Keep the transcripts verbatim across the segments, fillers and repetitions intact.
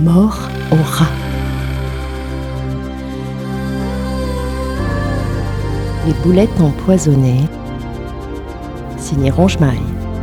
Mort au rat. Les boulettes empoisonnées, signé Ronge-Maille.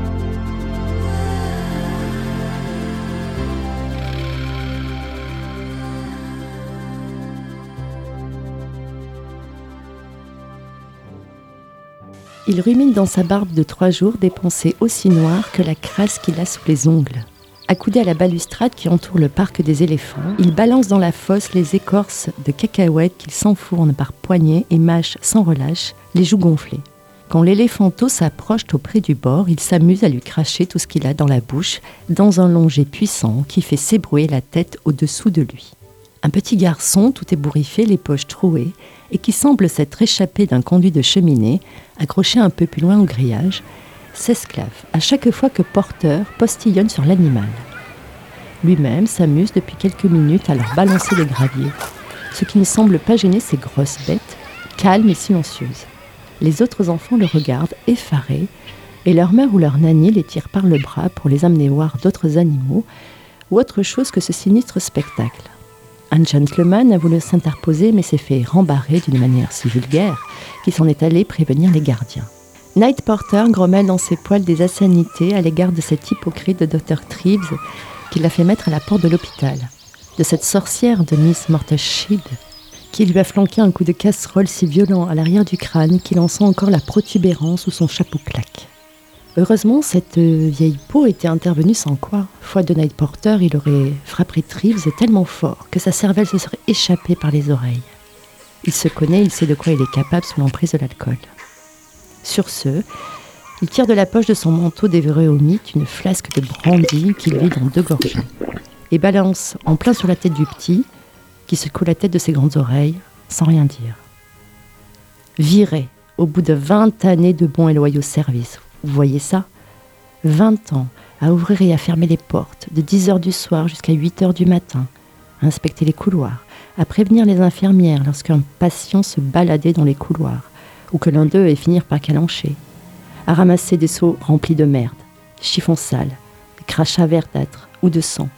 Il rumine dans sa barbe de trois jours des pensées aussi noires que la crasse qu'il a sous les ongles. Accoudé à la balustrade qui entoure le parc des éléphants, il balance dans la fosse les écorces de cacahuètes qu'il s'enfourne par poignées et mâche sans relâche, les joues gonflées. Quand l'éléphanteau s'approche auprès du bord, il s'amuse à lui cracher tout ce qu'il a dans la bouche, dans un long jet puissant qui fait s'ébrouer la tête au-dessous de lui. Un petit garçon, tout ébouriffé, les poches trouées, et qui semble s'être échappé d'un conduit de cheminée, accroché un peu plus loin au grillage, s'esclave à chaque fois que Porter postillonne sur l'animal. Lui-même s'amuse depuis quelques minutes à leur balancer les graviers, ce qui ne semble pas gêner ces grosses bêtes, calmes et silencieuses. Les autres enfants le regardent effarés, et leur mère ou leur nanny les tire par le bras pour les amener voir d'autres animaux ou autre chose que ce sinistre spectacle. Un gentleman a voulu s'interposer mais s'est fait rembarrer d'une manière si vulgaire qu'il s'en est allé prévenir les gardiens. Night Porter grommelle dans ses poils des insanités à l'égard de cet hypocrite de docteur Treves qui l'a fait mettre à la porte de l'hôpital, de cette sorcière de Miss Mortashid qui lui a flanqué un coup de casserole si violent à l'arrière du crâne qu'il en sent encore la protubérance où son chapeau claque. Heureusement, cette vieille peau était intervenue sans quoi, foi de Night Porter, il aurait frappé Treves tellement fort que sa cervelle se serait échappée par les oreilles. Il se connaît, il sait de quoi il est capable sous l'emprise de l'alcool. Sur ce, il tire de la poche de son manteau dévoré au mythe une flasque de brandy qu'il vide en deux gorgées et balance en plein sur la tête du petit qui secoue la tête de ses grandes oreilles sans rien dire. Viré au bout de vingt années de bons et loyaux services. Vous voyez ça ? vingt ans à ouvrir et à fermer les portes, de dix heures du soir jusqu'à huit heures du matin, à inspecter les couloirs, à prévenir les infirmières lorsqu'un patient se baladait dans les couloirs, ou que l'un d'eux ait fini par calancher, à ramasser des seaux remplis de merde, chiffons sales, des crachats verdâtres ou de sang.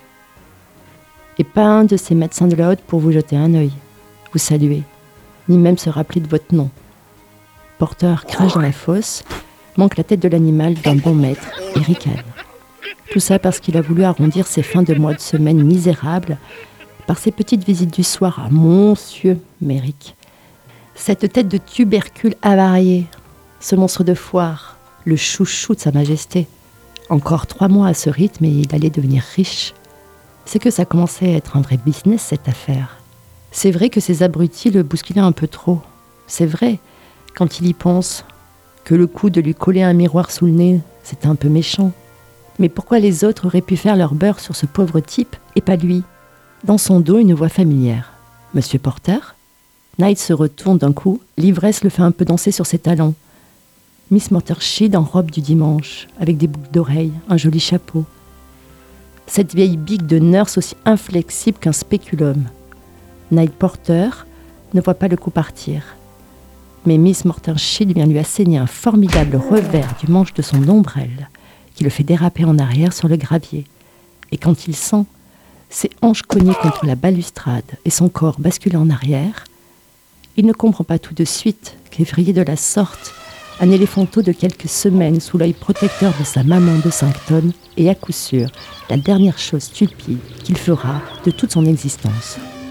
Et pas un de ces médecins de la haute pour vous jeter un œil, vous saluer, ni même se rappeler de votre nom. Porter crache dans la fosse, manque la tête de l'animal d'un bon maître et ricane. Tout ça parce qu'il a voulu arrondir ses fins de mois de semaine misérables par ses petites visites du soir à Monsieur Méric. Cette tête de tubercule avarié, ce monstre de foire, le chouchou de Sa Majesté. Encore trois mois à ce rythme et il allait devenir riche. C'est que ça commençait à être un vrai business cette affaire. C'est vrai que ces abrutis le bousculaient un peu trop. C'est vrai, quand il y pense, que le coup de lui coller un miroir sous le nez, c'était un peu méchant. Mais pourquoi les autres auraient pu faire leur beurre sur ce pauvre type et pas lui ? Dans son dos, une voix familière. « Monsieur Porter ?» Night se retourne d'un coup, l'ivresse le fait un peu danser sur ses talons. Miss Mortashid en robe du dimanche, avec des boucles d'oreilles, un joli chapeau. Cette vieille bique de nurse aussi inflexible qu'un spéculum. Night Porter ne voit pas le coup partir. Mais Miss Mortashid vient lui asséner un formidable revers du manche de son ombrelle qui le fait déraper en arrière sur le gravier. Et quand il sent ses hanches cognées contre la balustrade et son corps basculer en arrière, il ne comprend pas tout de suite qu'effrayé de la sorte, un éléphanteau de quelques semaines sous l'œil protecteur de sa maman de cinq tonnes est à coup sûr la dernière chose stupide qu'il fera de toute son existence.